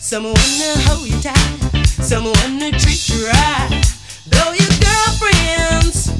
someone to hold you tight, someone to treat you right. Though your girlfriends